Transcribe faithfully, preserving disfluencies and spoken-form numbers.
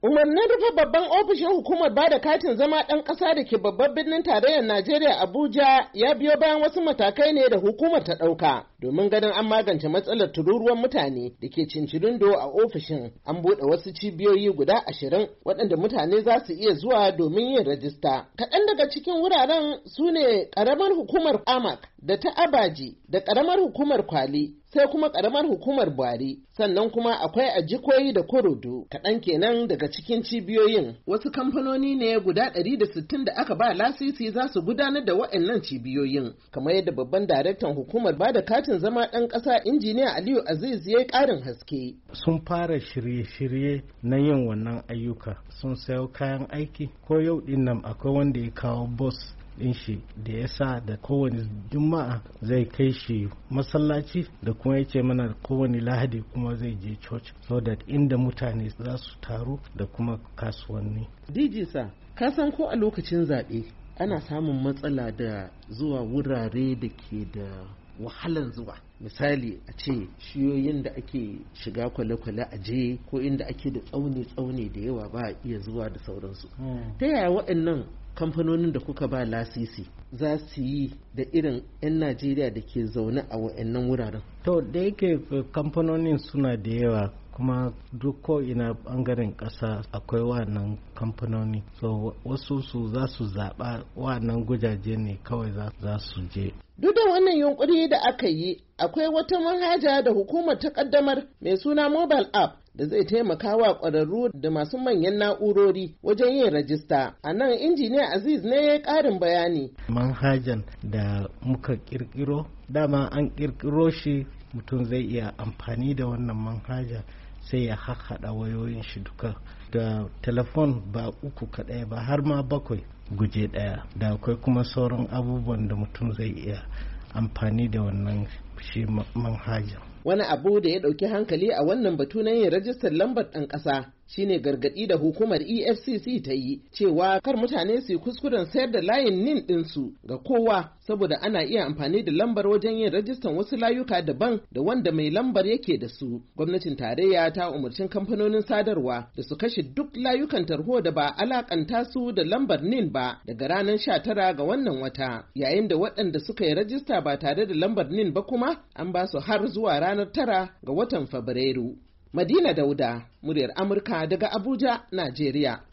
Umarnin rufe babban ofishin hukumar bada katin zama ɗan ƙasa da ke babban birnin tarayyar Najeriya Abuja ya biyo bayan wasu matakai ne da hukumar ta ɗauka domin ganin an magance matsalar tururuwan mutane da ke cincirindo a ofishin. An buɗe wasu cibiyoyi guda ashirin waɗanda mutane za su iya zuwa domin yin rajista. Kaɗan daga cikin wuraren su ne ƙaramar hukumar Amak da ta Abaji da ƙaramar hukumar Kwali sai kuma ƙaramar hukumar Buhari, sannan kuma akwai Ajikoyi da Korodu. Kaɗan kenan daga cikin cibiyoyin. Wasu kamfanoni ne guda ɗari da sittin da aka ba lasisi za su gudanar da waɗannan cibiyoyin, kamar yadda babban daraktan hukumar ba da katin zama ɗan ƙasa injiniya Aliyu Aziz ya yi ƙarin haske. Sun fara shirye-shirye na yin wannan ayyuka, sun sayo kayan aiki, ko yau ɗin nan akwai wanda ya kawo bus din shi da ya sa da kowane juma'a zai kai shi masallaci da kuma ya ce mana kowane lahadi kuma zai je church so that inda mutane za su taru da kuma kasuwanni. D J sa ka san ko a lokacin zaɓe ana samun matsala da zuwa wurare da ke da wahalan zuwa, misali a ce shiyoyin da ake shiga kwale-kwale a je ko inda ake da tsauni-tsauni da yawa ba a iya zuwa da sauransu. hmm. Ta yaya waɗannan kamfanonin da kuka ba lasisi za su yi da irin 'yan Najeriya da ke zaune a wa'annan wuraren? To da yake kamfanonin suna da yawa kuma duk ko ina bangaren ƙasa akwai wannan kamfanoni, so wasu su za su zaɓa wannan gujaje ne kawai za su je. Duk da wannan yunkuri da aka yi, akwai wata manhaja da hukumar ta kaddamar mai suna mobile app da zai taimaka wa ƙwararru da masu manyan na'urori wajen yin rajista. A nan injiniya Aziz ne ya yi ƙarin bayani. Manhajan da muka ƙirƙiro, dama an ƙirƙiro shi mutum zai iya amfani da wannan manhaja sai ya haɗa wayoyin shi duka da telefon ba uku kaɗai ba har ma bakwai guje ɗaya, da akwai kuma sauran abubuwan da mutum zai iya amfani da wannan shi manhaja. Wani abu da ya ɗauki hankali a wannan batu na yin rajistar lambar ɗan ƙasa shine gargaɗi da hukumar E F C C ta yi cewa kar mutane su yi kuskuren sayar da layin nin ɗinsu ga kowa, saboda ana iya amfani da lambar wajen yin rajistan wasu layuka daban da wanda mai lambar yake da su. Gwamnatin tarayya ta umarci kamfanonin sadarwa da su kashe duk layukan tarho da ba alakanta su da lambar nin ba daga ranar sha tara ga wannan wata, yayin da waɗanda suka yi rajista ba tare da lambar nin ba kuma an ba su har zuwa ranar tara ga watan Fabrairu. Madina Dauda, muryar Amurka daga Abuja, Najeriya.